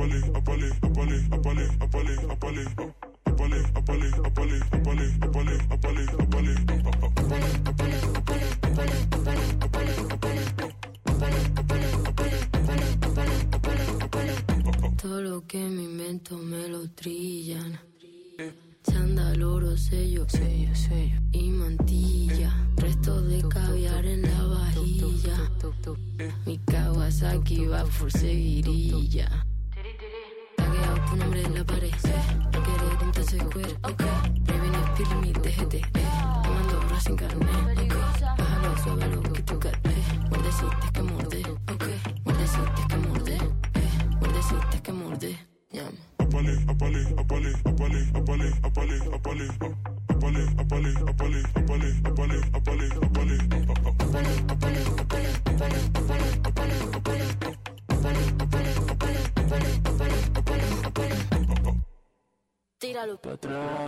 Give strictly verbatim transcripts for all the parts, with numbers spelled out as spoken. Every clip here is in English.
Todo lo que me invento me lo trillan. Chándal, oro, sello, sello, sello y mantilla. Resto de caviar en la vajilla. Mi Kawasaki va por seguirilla. Tagueado tu nombre en la pared. No querer entonces queer. Previene el mi T G T. Tomando horas sin carnet. Bájalo, suávalo, que tú caes. Muerdeciste que morde. Muerdeciste que morde. Muerdeciste que morde. Llama. Apale, apale, apale, apale, apale, apale, apale, apale, apale, apale, apale, apale, apale, apale, apale. Tíralo para atrás.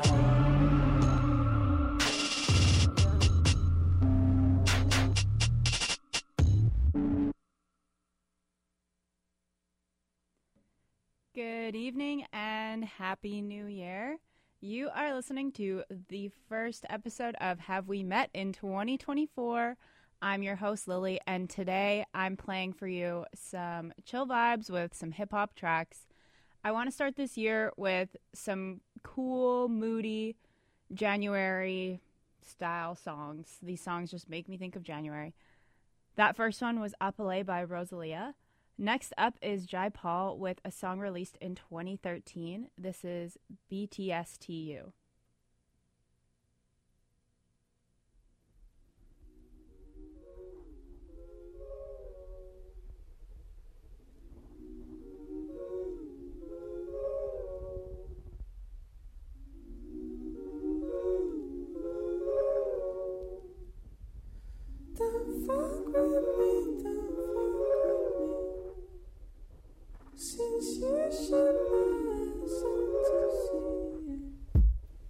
Good evening and Happy New Year. You are listening to the first episode of Have We Met in twenty twenty-four. I'm your host, Lily, and today I'm playing for you some chill vibes with some hip-hop tracks. I want to start this year with some cool, moody, January-style songs. These songs just make me think of January. That first one was Apale by Rosalia. Next up is Jai Paul with a song released in twenty thirteen. This is B T S T U. Don't fuck with me, don't fuck with me. Since you shut my eyes to see it.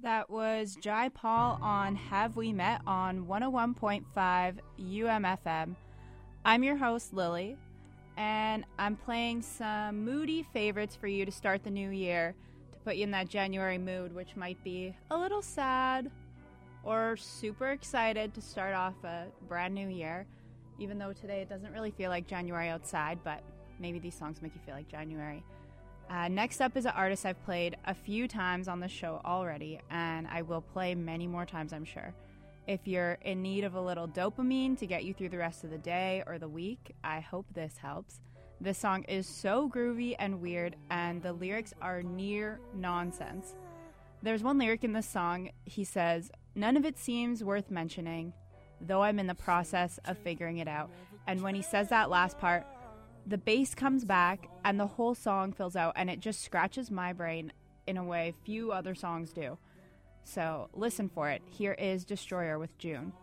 That was Jai Paul on Have We Met on one oh one point five U M F M. I'm your host, Lily, and I'm playing some moody favorites for you to start the new year, to put you in that January mood, which might be a little sad or super excited to start off a brand new year, even though today it doesn't really feel like January outside, but maybe these songs make you feel like January. Uh, next up is an artist I've played a few times on the show already, and I will play many more times, I'm sure. If you're in need of a little dopamine to get you through the rest of the day or the week, I hope this helps. This song is so groovy and weird, and the lyrics are near nonsense. There's one lyric in this song, he says, "None of it seems worth mentioning, though I'm in the process of figuring it out." And when he says that last part, the bass comes back and the whole song fills out, and it just scratches my brain in a way few other songs do. So listen for it. Here is Destroyer with June.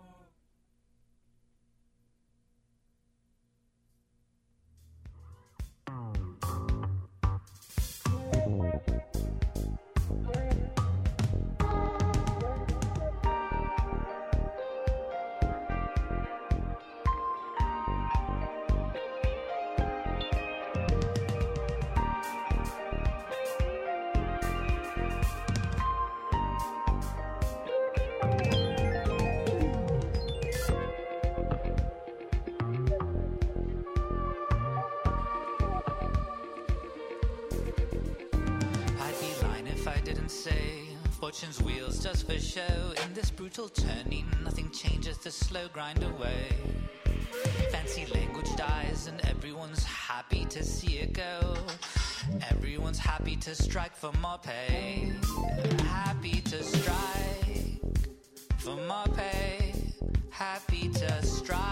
Fortune's wheels just for show. In this brutal turning, nothing changes, the slow grind away. Fancy language dies and everyone's happy to see it go. Everyone's happy to strike for more pay. Happy to strike for more pay. Happy to strike.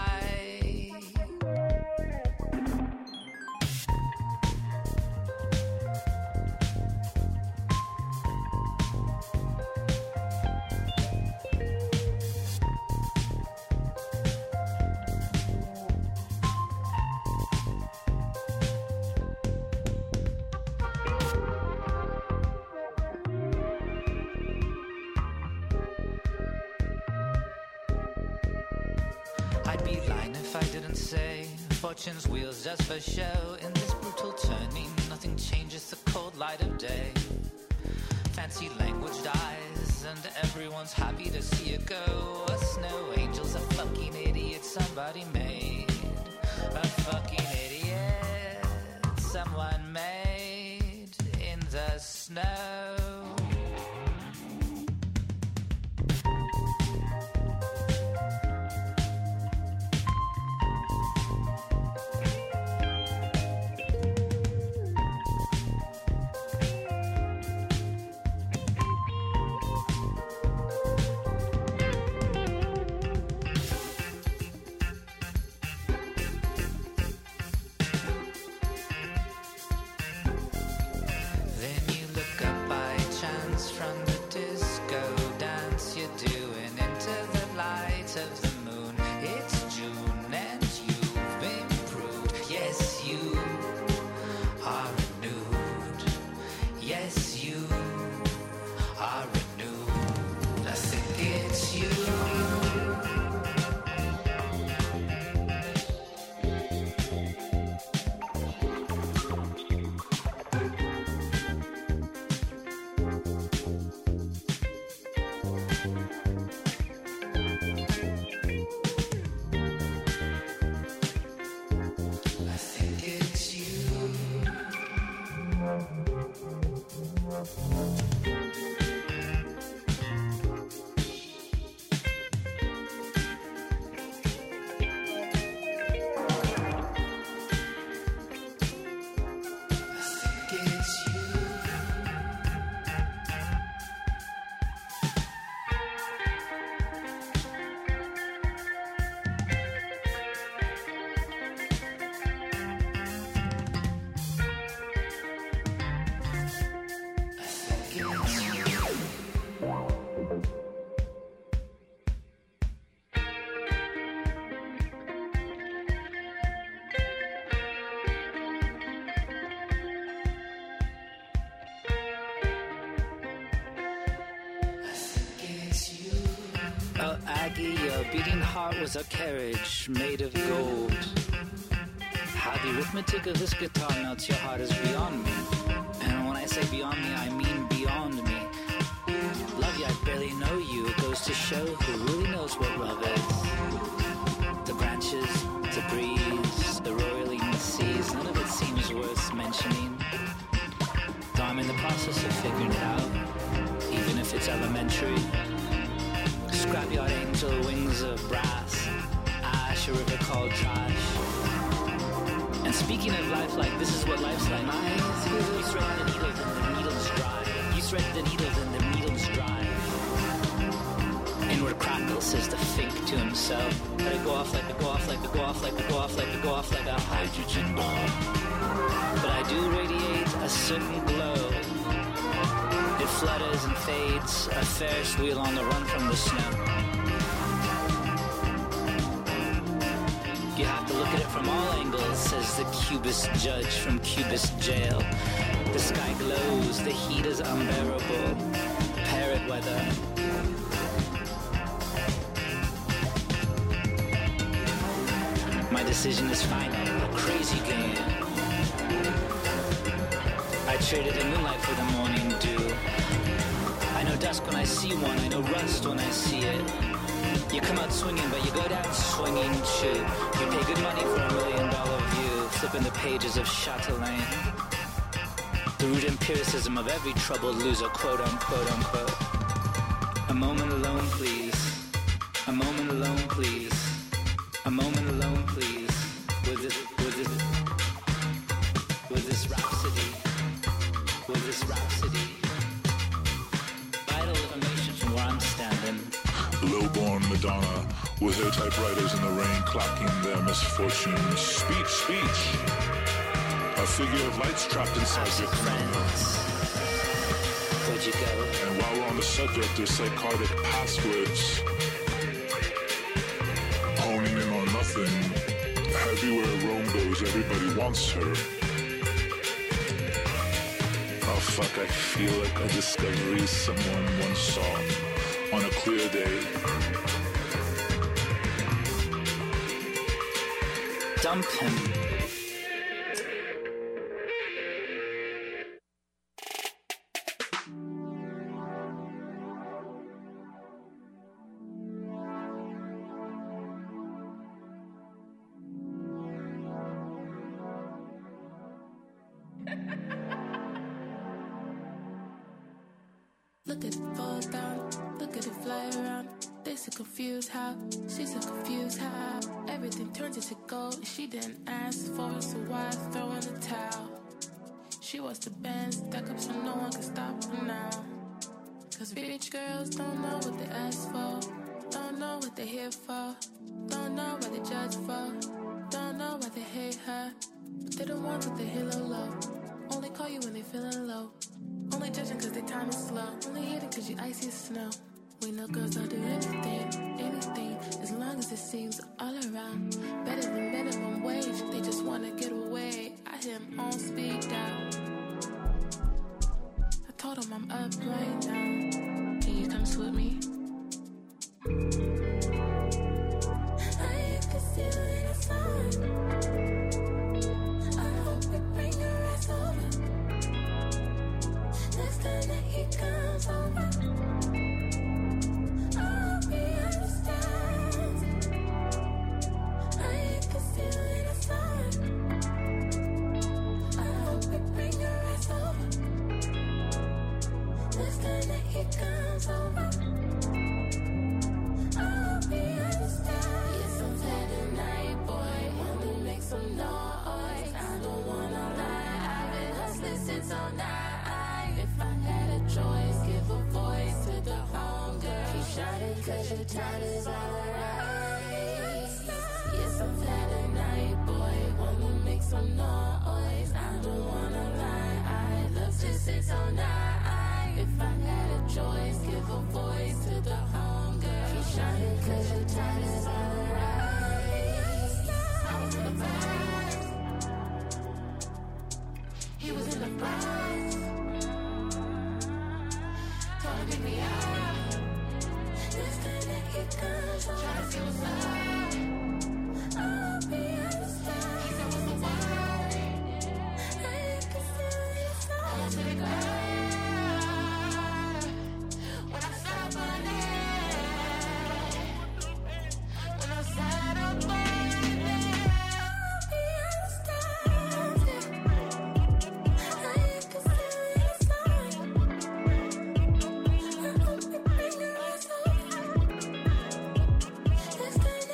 I'd be lying if I didn't say fortune's wheels just for show. In this brutal turning, nothing changes the cold light of day. Fancy language dies and everyone's happy to see it go. A snow angel's a fucking idiot somebody made. A fucking idiot someone made in the snow. Maggie, your beating heart was a carriage made of gold. How the arithmetic of this guitar melts your heart is beyond me. And when I say beyond me, I mean beyond me. Love you, I barely know you. It goes to show who really knows what love is. The branches, the breeze, the roiling the seas, none of it seems worth mentioning. Though I'm in the process of figuring it out, even if it's elementary. Scrapyard angel, wings of brass, ash, a river called trash. And speaking of life like this is what life's like. You thread the needle, then the needle's dry. You thread the needle, then the needle's dry. Inward crackle, says the fink to himself. Let it go off like a go off like a go off like a go off like a go off like a hydrogen bomb. But I do radiate a certain glow. It flutters and fades, a Ferris wheel on the run from the snow. You have to look at it from all angles, says the Cubist judge from Cubist jail. The sky glows, the heat is unbearable. Parrot weather. My decision is final, a crazy game. I traded in moonlight for the morning dew. I know dusk when I see one, I know rust when I see it. You come out swinging, but you go down swinging too. You pay good money for a million dollar view, flipping the pages of Chatelaine. The root empiricism of every troubled loser, quote unquote unquote. A moment alone, please. A moment alone, please. A moment alone, please. With this, with this, with this rhapsody. With this rhapsody. Vital information from where I'm standing. Low-born Madonna, with her typewriters in the rain, clocking their misfortunes. Speech, speech. A figure of light's trapped inside your friends. Where'd you go? And while we're on the subject of psychotic passwords, honing in on nothing, everywhere Rome goes, everybody wants her. Oh fuck, I feel like a discovery someone once saw on a clear day. Dump him. Look at it fall down, look at it fly around. They so confused how, she's so confused how everything turns into gold. She didn't ask for it, so why throw in the towel? She wants the band stuck up so no one can stop her now. Cause rich girls don't know what they ask for, don't know what they're here for, don't know what they judge for, don't know why they hate her. But they don't want what they hear low low, only call you when they feeling low. Only judging cause their time is slow, only hating cause you icy as snow. We know girls will do anything, anything, as long as it seems all around. Better than minimum wage, they just wanna get away. I hear him on speed dial. I told him I'm up right now. Can you come with me? I can see you in the sun. I hope we bring your ass over. Next time that he comes over, I hope he understands. I can see you in the sun. I hope we bring your ass over. Next time that he comes over, I hope he understands. Yes, I'm glad tonight, boy. Wanna make some noise. I don't wanna lie. I've been hustling since all night. If I had a choice, give a voice to the hunger. Keep shining cause your time is alright. Yes, I'm glad tonight, boy. Wanna make some noise. I don't wanna lie. I love this since all night. If I had a choice, give a voice to the hunger. Keep shining cause your time is alright. I was in the vibes. He was in the vibes. Told him pick me up. Next time that he comes This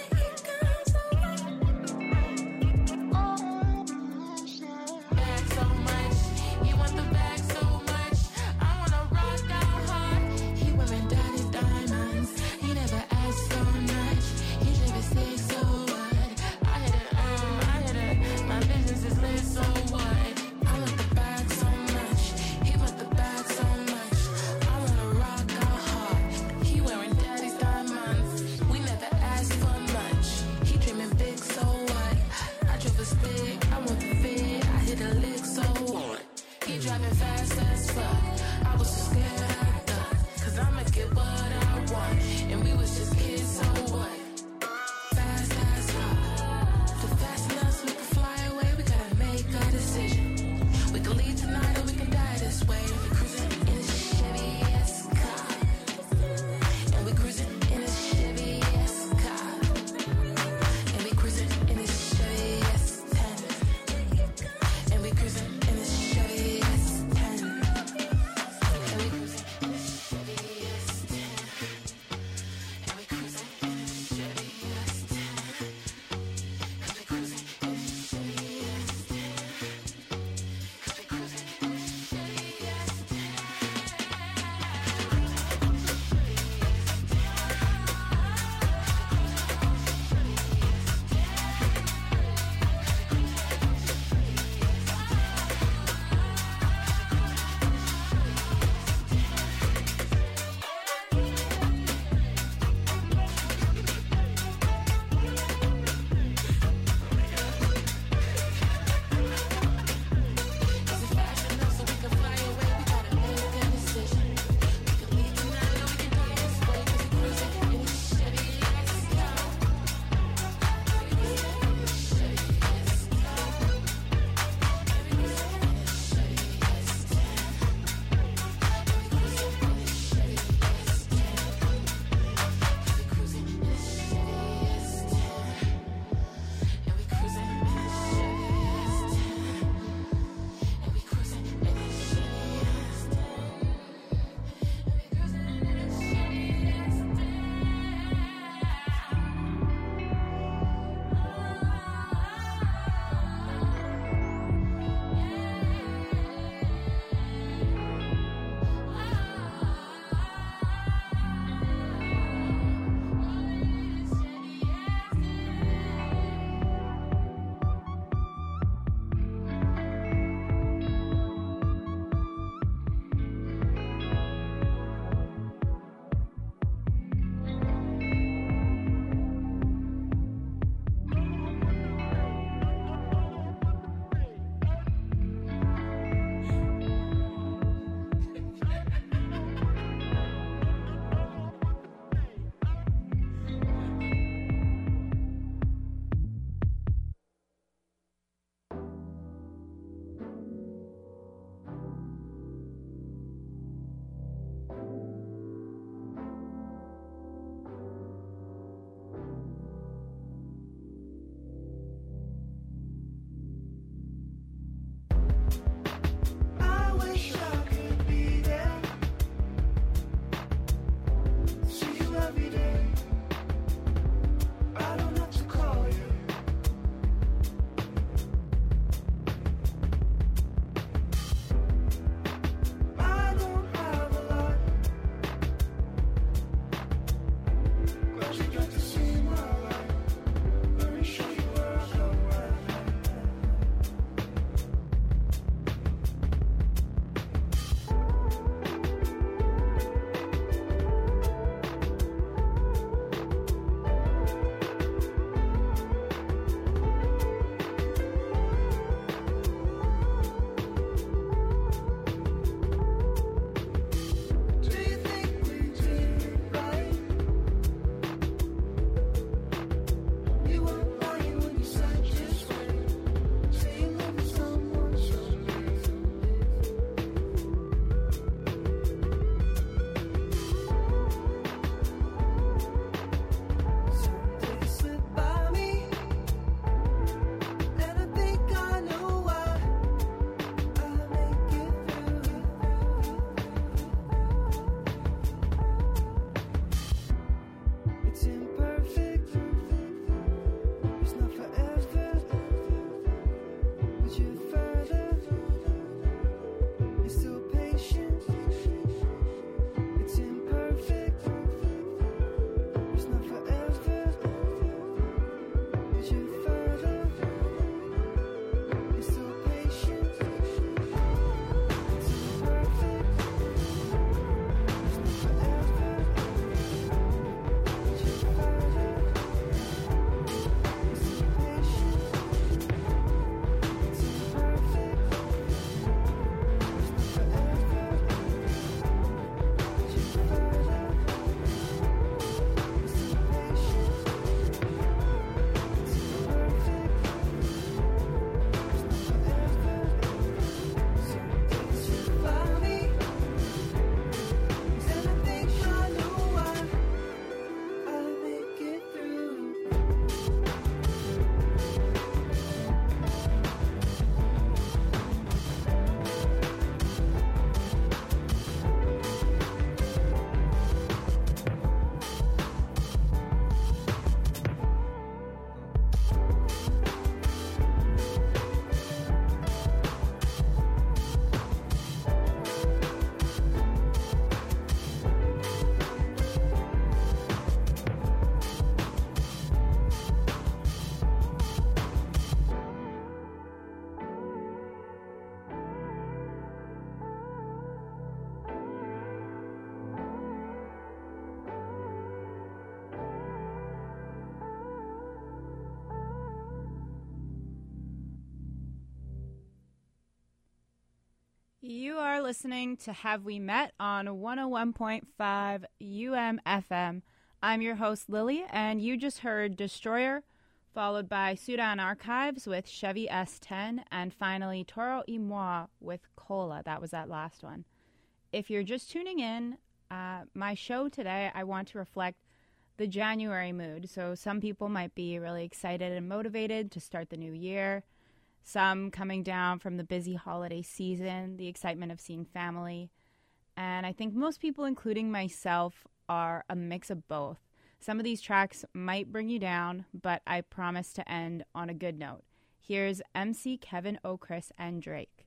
listening to Have We Met on one oh one point five U M F M. I'm your host, Lily, and you just heard Destroyer, followed by Sudan Archives with Chevy S ten, and finally Toro y Moi with Cola. That was that last one. If you're just tuning in, uh, my show today, I want to reflect the January mood. So some people might be really excited and motivated to start the new year. Some coming down from the busy holiday season, the excitement of seeing family. And I think most people, including myself, are a mix of both. Some of these tracks might bring you down, but I promise to end on a good note. Here's M C Kevin O'Chris and Drake.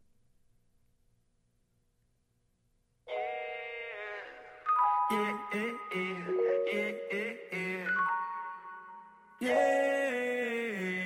Yeah, yeah, yeah, yeah, yeah, yeah. Yeah.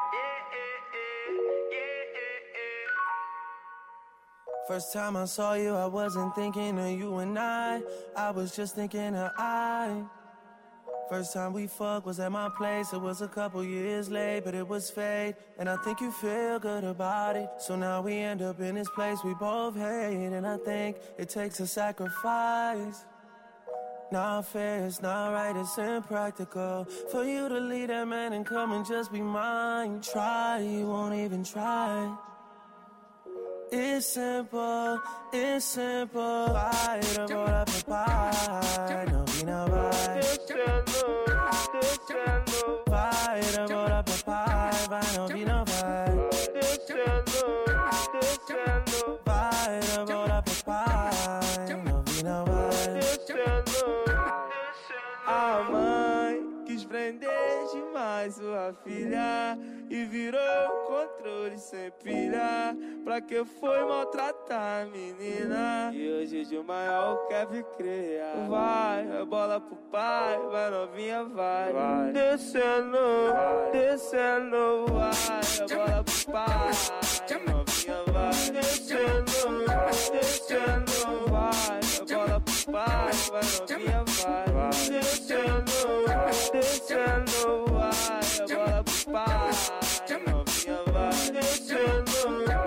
First time I saw you, I wasn't thinking of you and I. I was just thinking of I. First time we fucked was at my place. It was a couple years late, but it was fate. And I think you feel good about it. So now we end up in this place we both hate. And I think it takes a sacrifice. Not fair, it's not right, it's impractical for you to leave that man and come and just be mine. Try, you won't even try. It's simple, it's simple. Vai, eu vou lá pro pai, não vi não vai. Descendo, descendo. Vai, eu vou lá pro pai, vai, não vi não vai. Descendo, descendo. Vai, eu vou lá pro pai, não vi não vai. Descendo, a mãe quis prender demais sua filha e virou controle sem pilha. Pra que foi maltratar a menina? E hoje de maior quer vir criar. Vai, a bola pro pai, vai novinha, vai, vai. Descendo, vai. Descendo, vai, a bola pro pai, novinha, vai. Descendo, descendo, vai, a bola pro pai, vai novinha, vai, vai. Descendo, descendo, vai, a bola pro pai, novinha, vai. Descendo.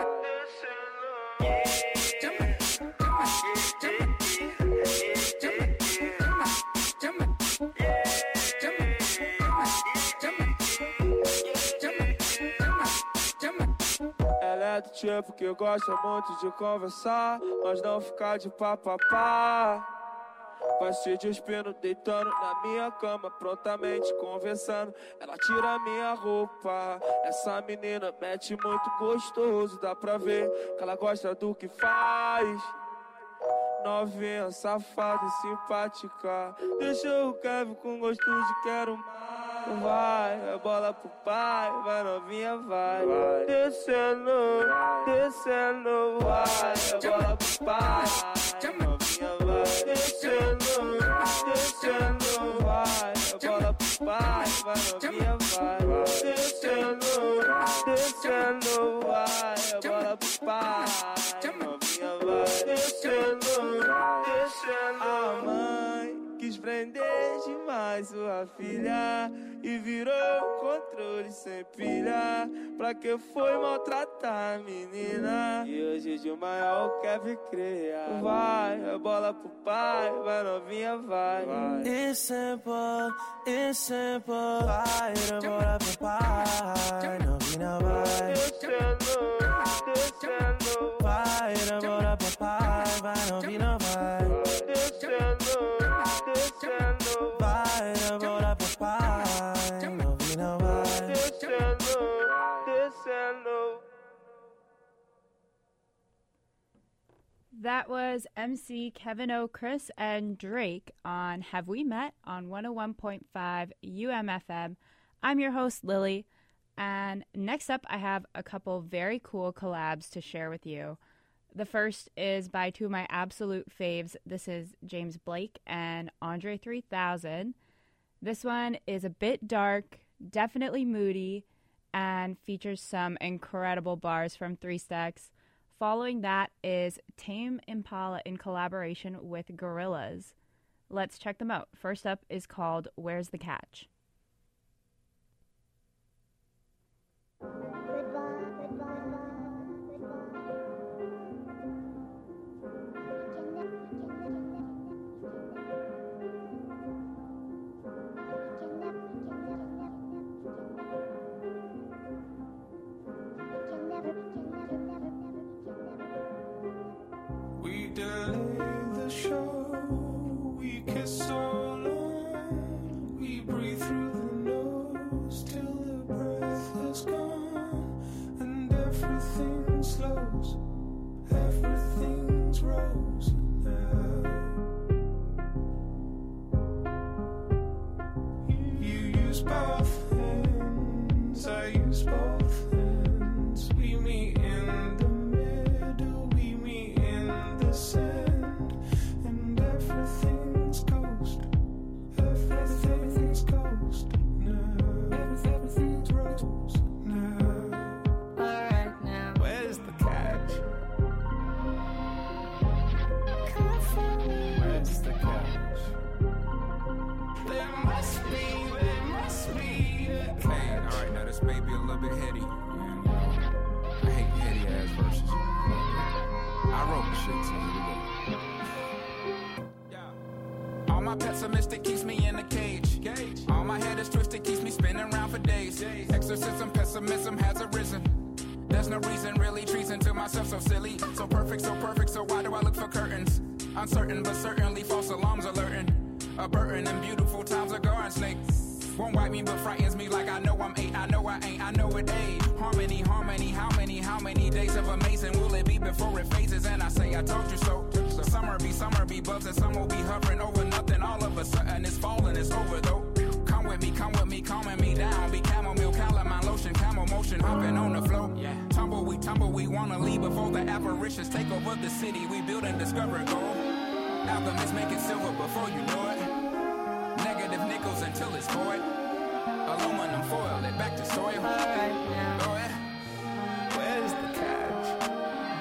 Ela é do tipo que gosta muito de conversar, mas não ficar de papapá. Vai se despindo, deitando na minha cama, prontamente conversando. Ela tira minha roupa. Essa menina mete muito gostoso, dá pra ver que ela gosta do que faz. Novinha, safada e simpática. Deixa o Kevin com gosto de quero mais. Vai, a bola pro pai, vai novinha, vai, vai. Descendo, descendo, vai, a bola pro pai, novinha, vai. Descendo, descendo, vai, a bola pro pai, vai novinha, vai, vai. Descendo, descendo, vai, a bola pro pai, novinha, vai. Descendo, descendo, a mãe quis prender demais sua filha e virou controle sem pilha. Pra que foi maltratar a menina? E hoje de maior quer vir criar. Vai, a bola pro pai, vai novinha, vai, vai. It's simple, it's simple. Vai, a bola pro pai, novinha, vai. Descendo, descendo. Vai, a bola pro pai, vai novinha, vai. Descendo, descendo. Vai, a bola pro pai, novinha, vai. Descendo, descendo. That was M C Kevin O'Chris and Drake on Have We Met on one oh one point five U M F M. I'm your host, Lily, and next up I have a couple very cool collabs to share with you. The first is by two of my absolute faves. This is James Blake and Andre three thousand. This one is a bit dark, definitely moody, and features some incredible bars from Three Stacks. Following that is Tame Impala in collaboration with Gorillaz. Let's check them out. First up is called Where's the Catch? Goodbye, goodbye, goodbye. use both hands, I use both hands. We meet in the middle, we meet in the sand, and everything's ghost, everything's ghost now, everything's rose now. Alright now. Where's the catch? Where's the catch? There must be, there must be a catch. Hey, alright, now this may be a little bit heady. And, you know, I hate heady ass verses. I wrote the shit, so here we go. Yeah. All my pessimistic keeps me in a cage. cage. All my head is twisted, keeps me spinning around for days. days. Exorcism, pessimism has arisen. There's no reason, really treason to myself, so silly. So perfect, so perfect, so why do I look for curtains? Uncertain, but certainly false alarms alerting. A burden and beautiful times a garden snake. Won't wipe me, but frightens me like I know I'm eight. I know I ain't, I know it ain't. Harmony, harmony, how many, how many days of amazing will it be before it phases? And I say, I told you so. So summer be, summer be buzzing, some will be hovering over nothing. All of a sudden it's falling, it's over though. Come with me, come with me, calming me down. Be chamomile, calamine lotion, camel motion, hopping on the floor. Yeah. Tumble, we tumble, we wanna leave before the apparitions take over the city. We build and discover gold. Alchemists make it silver before you know it. Negative nickels until it's void. Aluminum foil it back to soil. Alright now. Go ahead. Where's the catch?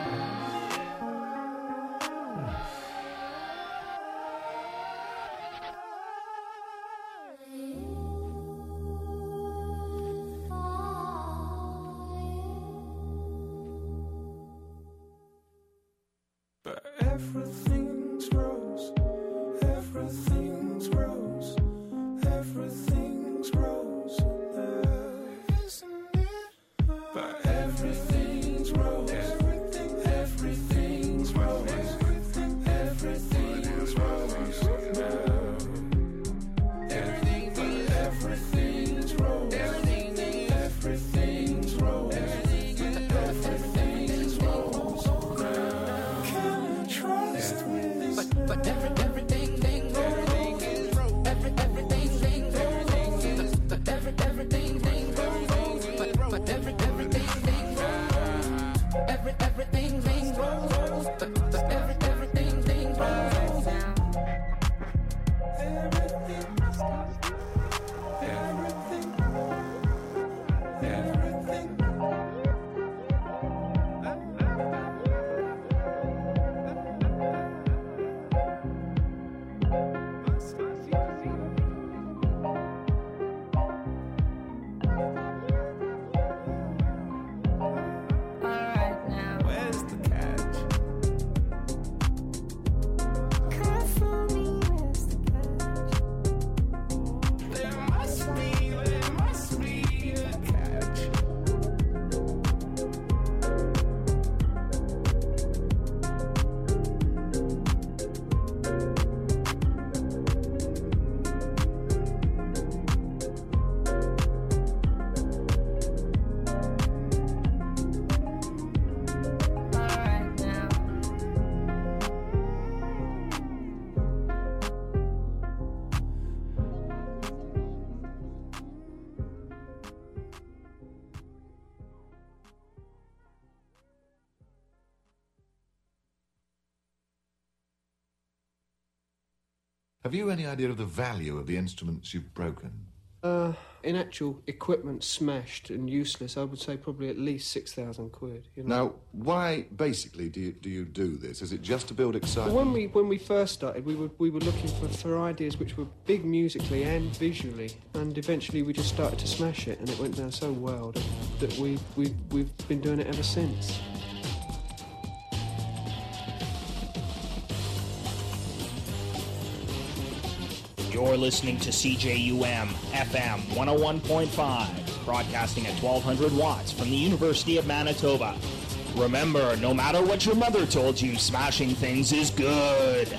But everything's rose, everything's rose, everything's rose now, isn't it? But everything's rose, everything, everything's rose, everything, everything's rose now. Everything, but everything's rose, everything, everything's rose, everything, everything's rose now. Can I trust with this? But, but every, everything, thing, everything is rose. Every, everything, thing, everything. But every, everything, thing, rose. But, but every, everything, thing, rose. Every, everything, thing, rose. But, but every, everything, thing, rose. Everything, everything, everything. Alright now. Where's the catch? There must be, there must be a catch. Alright now. Have you any idea of the value of the instruments you've broken? Uh, in actual equipment smashed and useless, I would say probably at least six thousand quid. You know? Now, why basically do you, do you do this? Is it just to build excitement? When we when we first started, we were we were looking for, for ideas which were big musically and visually, and eventually we just started to smash it, and it went down so well that, that we we we've been doing it ever since. You're listening to C J U M F M one oh one point five, broadcasting at twelve hundred watts from the University of Manitoba. Remember, no matter what your mother told you, smashing things is good.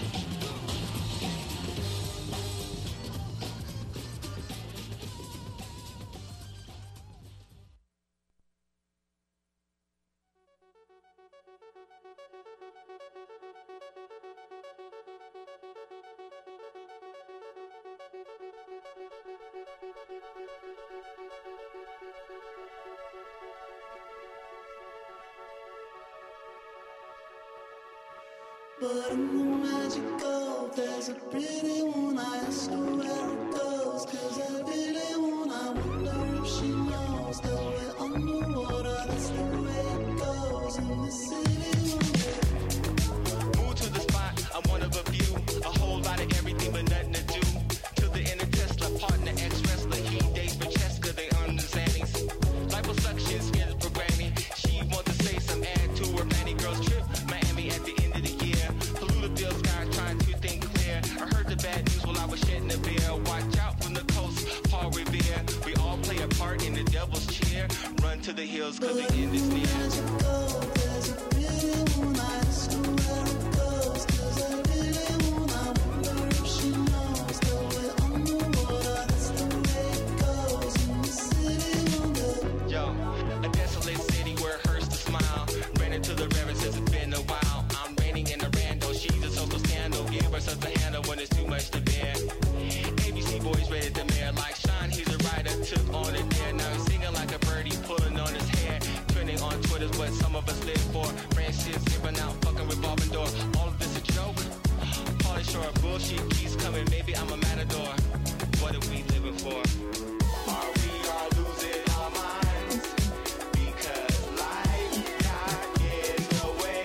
But in the magical, there's a pretty one. I ask her where it goes, cause I really want. I wonder if she knows that we're underwater. That's the way it goes in the city. Move to the spot, I'm one of a few. A whole lot of everything but nothing to do. To the inner Tesla, partner, ex-wrestler. He dates Francesca, they understandings. Liposuction, skills programming. She wants to say some add to her planning. Girls trip, Miami at the end of the year. Polluted bill sky, trying to think clear. I heard the bad news while I was shedding a beer. Watch out from the coast, Paul Revere. We all play a part in the devil's cheer. Run to the hills, cause the end is near. There's a pretty one. I ask her where it goes, cause I really want. I wonder if she knows that we're underwater. That's the way it goes in the city wonder. Yo, a desolate city where it hurts to smile. Ran into the river since it's been a while. I'm raining in a rando, she's a social scandal. Give her such a handle when it's too much to bear. A B C boys ready to mayor. Like Sean, he's a writer, took on it there. Now he's singing like a birdie, pulling on his hair. Trending on Twitter's what some of us live for. Friendships, zipping out, fucking revolving door. All of this a joke? Pauly Shore, bullshit keeps coming. Maybe I'm a matador. What are we living for? Are we all losing our minds? Because life got in the way.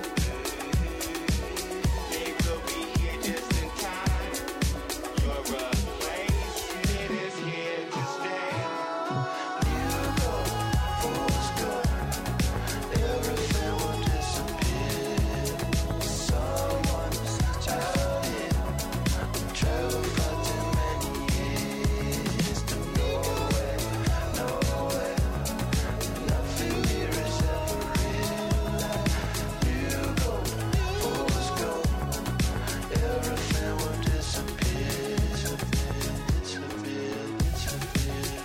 They will be here just in time. Your replacement is here to stay. You go, fools go. Everything will disappear. Someone's out here. I'm traveling for too many years to nowhere, nowhere. Nothing here is ever real. You go, fools go. Everything will disappear. Disappear, disappear, disappear,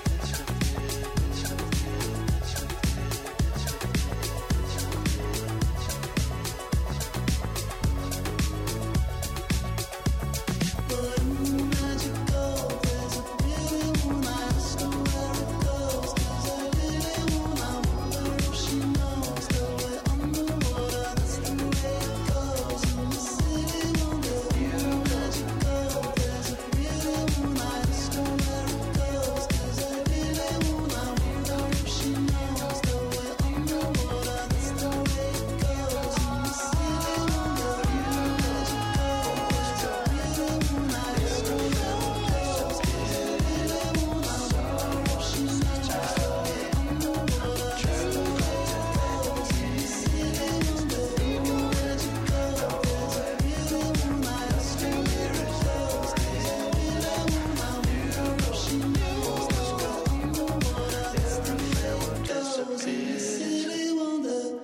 But in the magical, there's a pretty one. I ask her where it goes, cause I really want. I wonder if she knows that we're underwater. That's the way it goes in the city wonder. In the magical, there's a pretty one. I ask her where it goes, cause I really want. I wonder if she knows that we're underwater. That's the way it goes in the city wonder. In the magical, there's a pretty one. I ask her where it goes, cause I really want. I wonder if she knows that we're underwater. That's the way it goes in the city wonder. In the magical, there's a pretty one. I ask her where it goes, cause I really want. I wonder if she knows that we're underwater. That's the way it goes in the city wonder.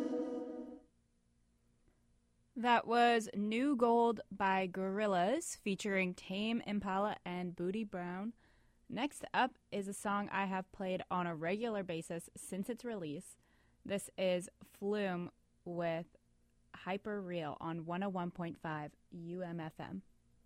That was New Gold by Gorillaz featuring Tame Impala and Booty Brown. Next up is a song I have played on a regular basis since its release. This is Flume with Hyper Real on one oh one point five U M F M.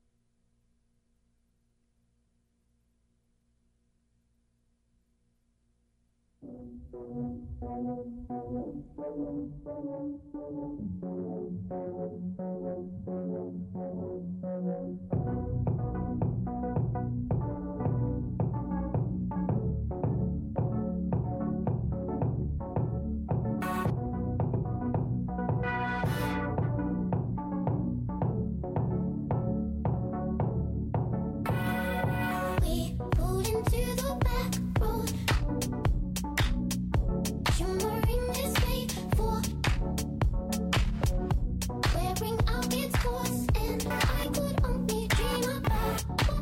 We pulled into the back road, shimmering this way for wearing out its course, and I could only dream about.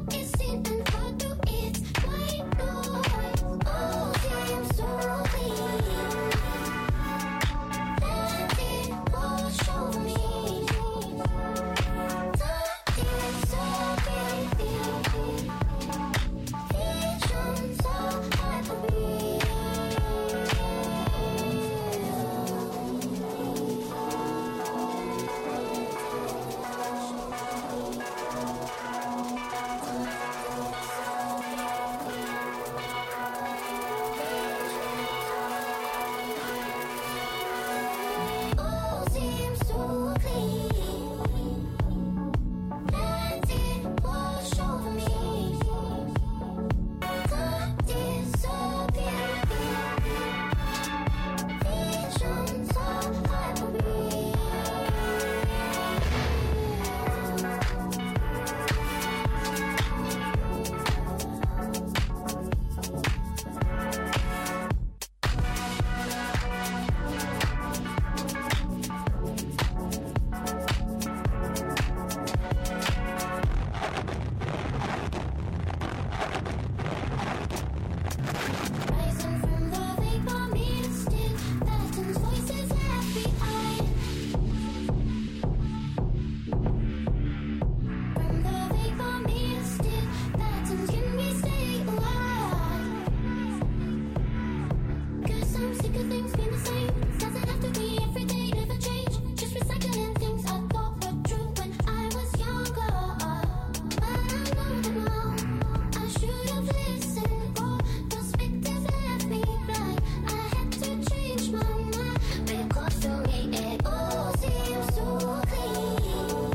listen. Oh, perspective left me blind. I had to change my mind. Because to me it all seems so clean.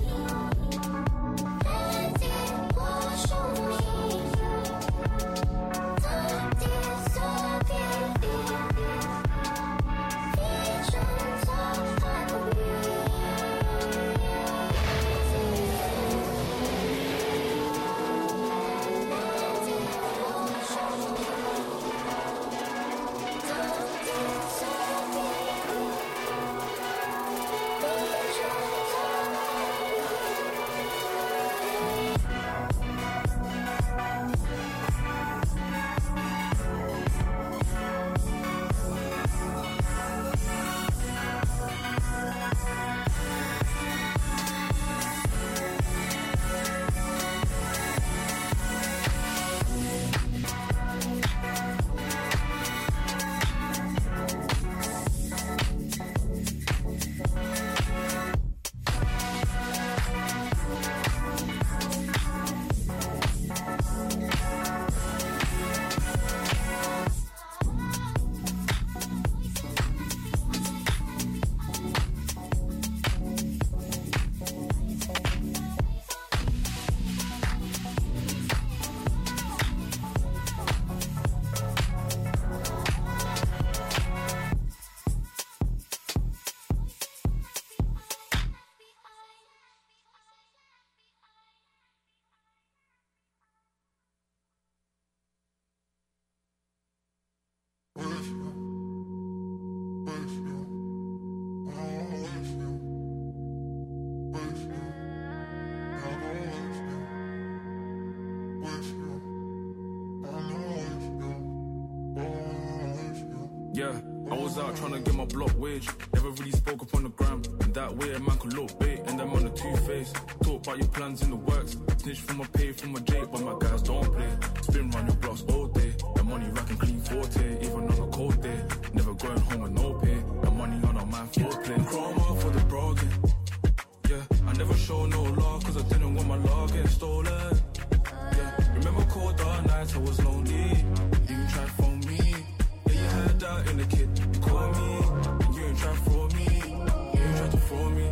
Let it wash over me. Time disappears. Visions of harmony. Yeah, I was out trying to get my block wage. Never really spoke up on the gram. And that way a man could look bait. And them on the two-face. Talk about your plans in the works. Snitch for my pay, for my Jake. But my guys don't play. Spin round your blocks all day. The money racking clean forte. Even on a cold day. Never going home with no pay. The money on our man foreplay. Chroma for the broken. Yeah, I never show no love. Cause I didn't want my love getting stolen. Yeah, remember cold dark nights I was lonely. You tried to phone me. Head out in the kid, you call me, and you ain't try to throw me, you ain't try to throw me.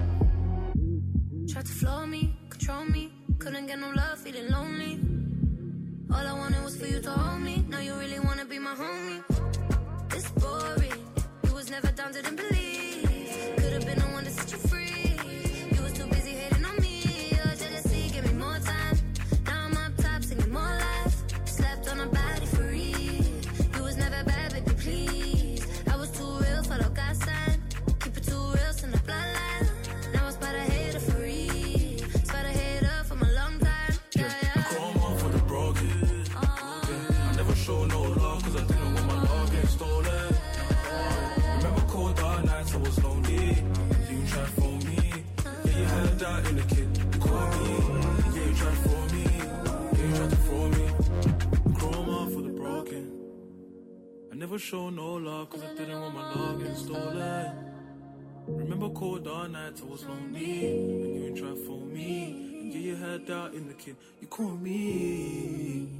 Tried to floor me, control me, couldn't get no love, feeling lonely. All I wanted was for you to hold me, now you really wanna be my homie. It's boring, you was never down, didn't believe. Could've been the one to set you free. You was too busy hating on me, your jealousy gave me more time. Now I'm up top singing more life, slept on a body free. You was never bad, baby, please. I was too real for the God sign. Keep it too real, in the bloodline. Now I spot a hater for real. Spot a hater from a long time. Yeah, yeah. Chroma for the broken. Yeah, I never show no love, cause I didn't want my love getting stolen. Remember cold dark nights I was lonely. You tried to phone me. Yeah, you had out in the kid. You called me. Yeah, you tried to throw me. Yeah, you tried to throw me. Chroma for the broken. I never show no love, cause I didn't want my love getting stolen. Remember cold dark nights I was lonely. And you ain't try to phone me. And yeah, you had out in the kid. You called me.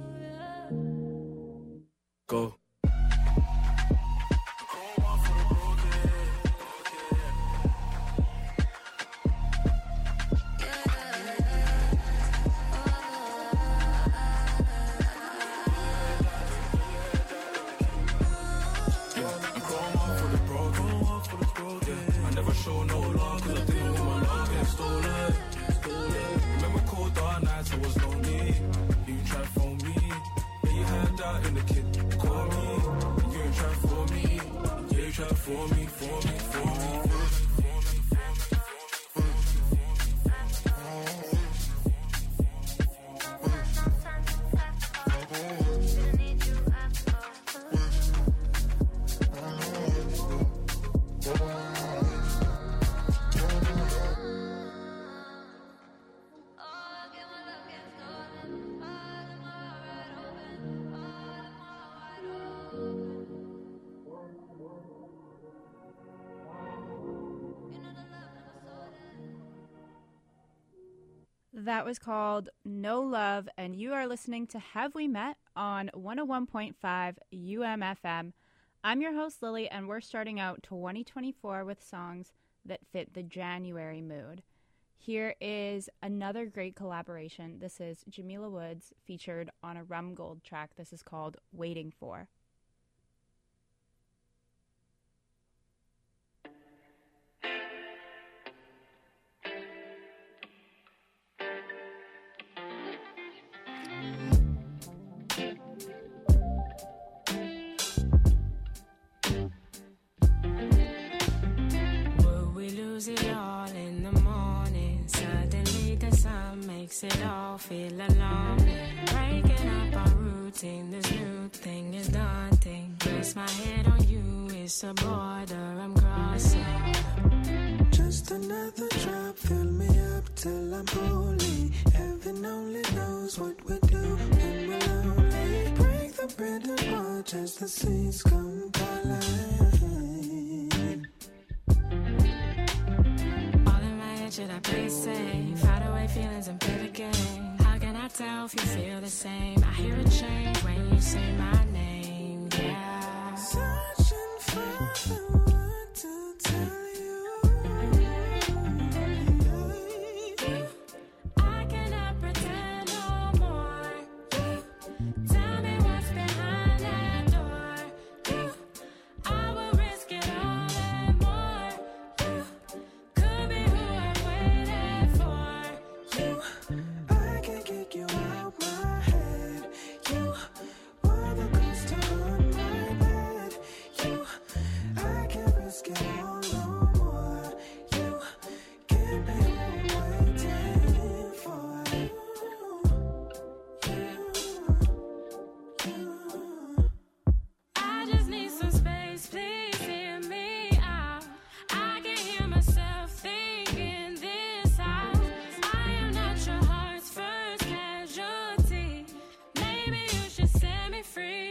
Go. Show no love, cause I didn't want my love getting stolen. Remember cold dark nights I was lonely. You tried to phone me. Yeah, you had out in the kid. You called me. And you ain't tried to phone me. Yeah, you tried to phone me, phone me, phone me. That was called No Love, and you are listening to Have We Met on one oh one point five U M F M. I'm your host, Lily, and we're starting out twenty twenty-four with songs that fit the January mood. Here is another great collaboration. This is Jamila Woods featured on a Rum Gold track. This is called Waiting For. Lose it all in the morning. Suddenly the sun makes it all feel alarming. Breaking up our routine, this new thing is daunting. Rest my head on you, it's a border I'm crossing. Just another drop, fill me up till I'm holy. Heaven only knows what we do when we're lonely. Break the bread apart as the seas come calling. Should I play safe? Hide away feelings and play the game. How can I tell if you feel the same? I hear a change when you say my name, yeah. Searching for the word to tell you. I cannot pretend no more. You tell me what's behind that door. You, I will risk it all and more. You could be who I can't kick you out my head. You were the ghost on my bed. You, I can't risk it all no more. You can't be waiting for you. You, you. I just need some space, please hear me out. I can hear myself thinking this out. I am not your heart's first casualty. Maybe you should set me free.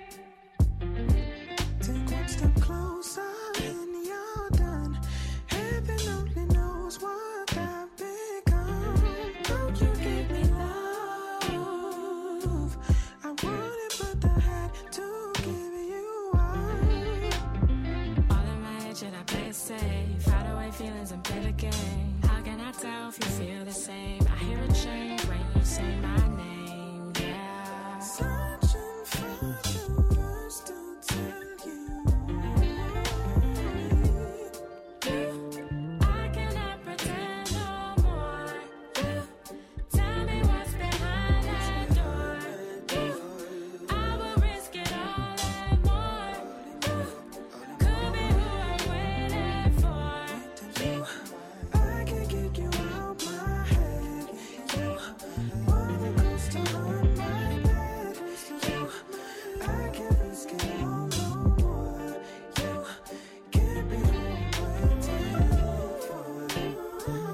Take one step closer and you're done. Heaven only knows what I've become. Don't you give me love? I wanted but I had to give you up. All in my head, should I play it safe? Hide away feelings and play the game. How can I tell if you feel the same? I hear a change when you say my name, yeah. Searching for the words to tell you. I cannot pretend no more. You tell me what's behind that door. You, I will risk it all and more. You could be who I'm waiting for. You, I can't kick you out my head. You were the ghost on my bed. You, I can't risk it all no more. You can't be waiting for you.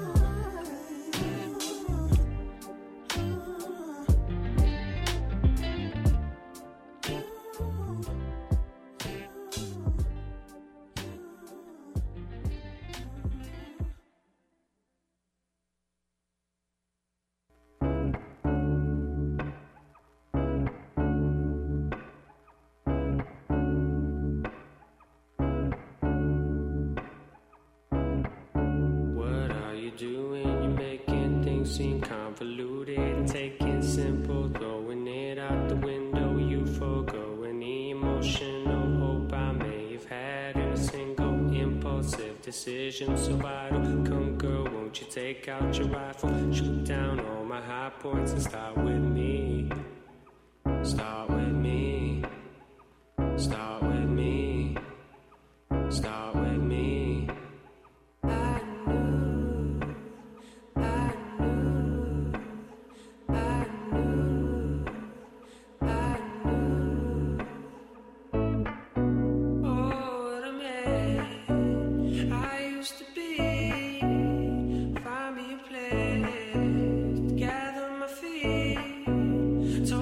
What are you doing? You're making things seem convoluted. Taking simple, throwing it out the window. You forgo any emotional hope I may have had in a single impulsive decision. So vital, come girl, won't you take out your rifle? Shoot down all my high points and start with me. Start with me. Start with me. Start with me. Find me a place, gather my feet.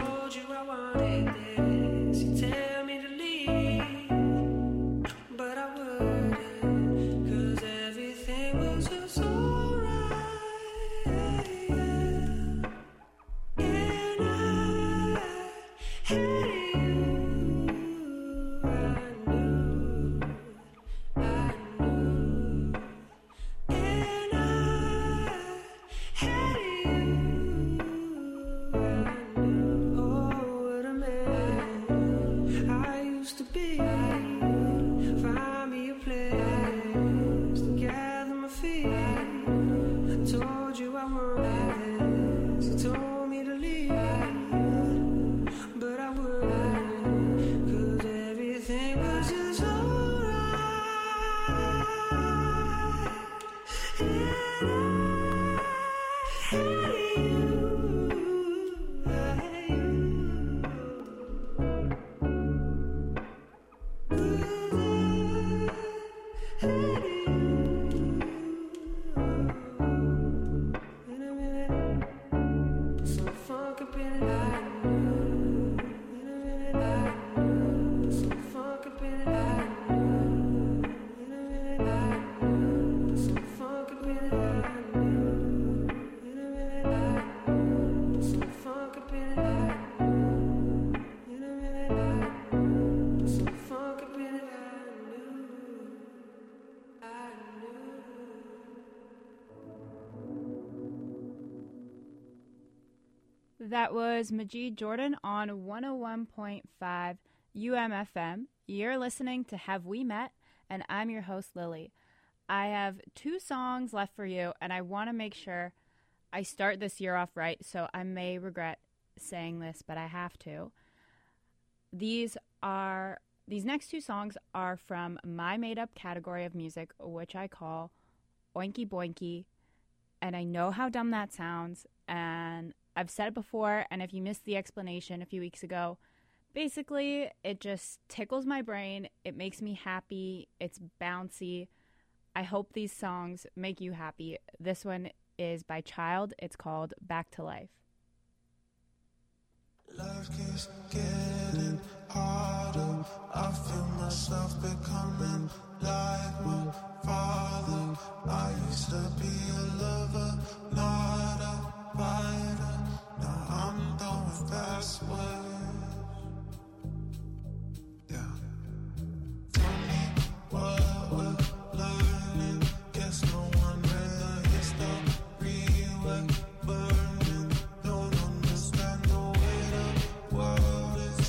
That was Majid Jordan on one oh one point five U M F M. You're listening to Have We Met, and I'm your host, Lily. I have two songs left for you, and I want to make sure I start this year off right, so I may regret saying this, but I have to. These are these next two songs are from my made-up category of music, which I call Oinky Boinky, and I know how dumb that sounds, and I've said it before, and if you missed the explanation a few weeks ago, basically, it just tickles my brain. It makes me happy. It's bouncy. I hope these songs make you happy. This one is by Child. It's called Back to Life. Life keeps getting harder. I feel myself becoming like my father. I used to be a lover, not a fighter. Now I'm going fast ways. Yeah. Tell me what we're learning. Guess no one really hits the freeway burning. Don't understand the way the world is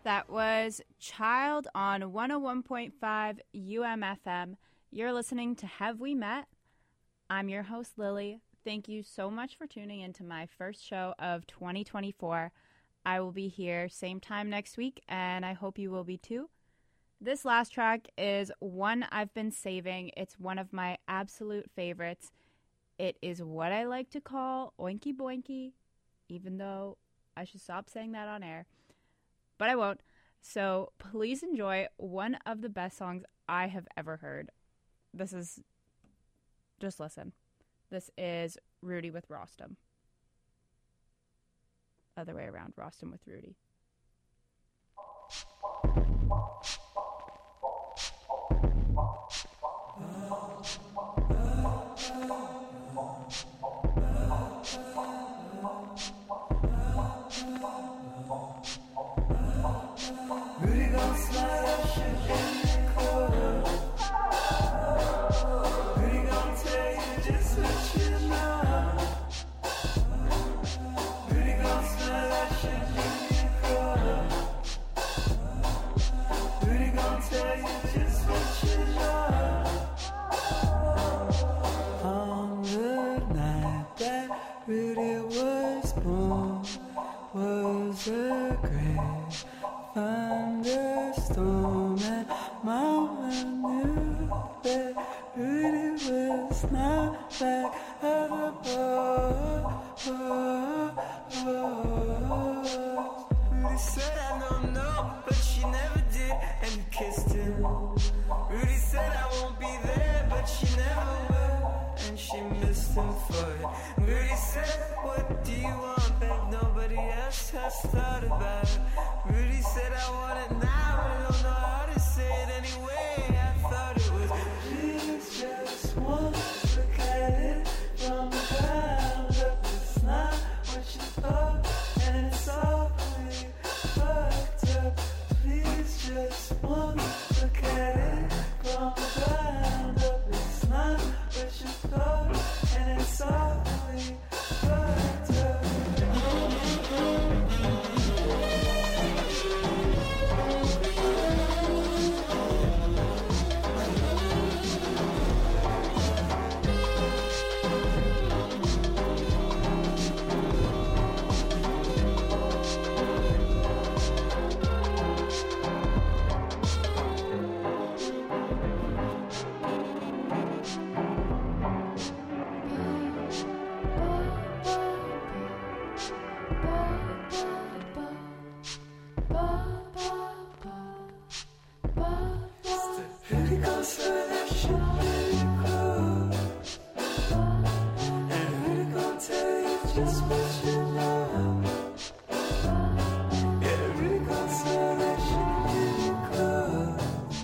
That was Child on one oh one point five U M F M. You're listening to Have We Met? I'm your host, Lily. Thank you so much for tuning into my first show of twenty twenty-four. I will be here same time next week, and I hope you will be too. This last track is one I've been saving. It's one of my absolute favorites. It is what I like to call Oinky Boinky, even though I should stop saying that on air. But I won't. So please enjoy one of the best songs I have ever heard. This is, just listen. This is Rudy with Rostam. Other way around, Rostam with Rudy. Rudy gon' slide that shit in the corner. Rudy gon' tell you just what you know. Rudy gon' slide that shit in the corner. Rudy gon' tell you just what you know. On the night that Rudy was born was a great thunderstorm, and Mama knew that Rudy was not back at the bar. Rudy said I don't know, but she never did, and he kissed him. Rudy said I won't be there, but she never will, and she missed him for it. Rudy said, what do you want, babe? Nobody else has thought about it. Rudy said I want it now, but I don't know how to say it anyway. I thought it was please just once look at it from the ground up. It's not what you thought, and it's awfully fucked up. Please just once look at it from the ground up. It's not what you thought, and it's awfully fucked up. Rudy gon' slide that shit really close, and Rudy gon' tell you just what you know. Yeah, Rudy gon' slide that shit really close,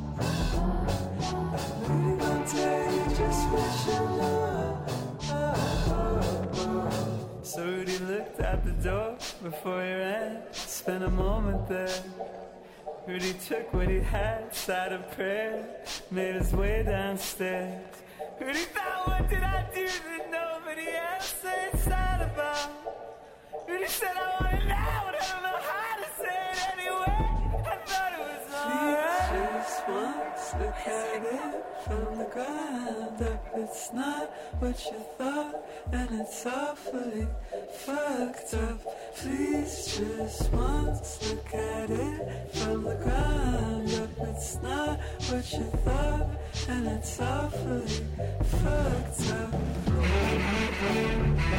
Rudy gon' tell you just what you know. Oh, oh, oh. So Rudy looked out the door before he ran, spent a moment there. Rudy took what he had, said a prayer, made his way downstairs. Rudy thought, what did I do that nobody else said sad about? Rudy said, I want it now, but I don't know how to say it anyway. I thought it was alright. Just once look at it from the ground up. It's not what you thought, and it's awfully fucked up. Please just once look at it from the ground up. It's not what you thought, and it's awfully fucked up.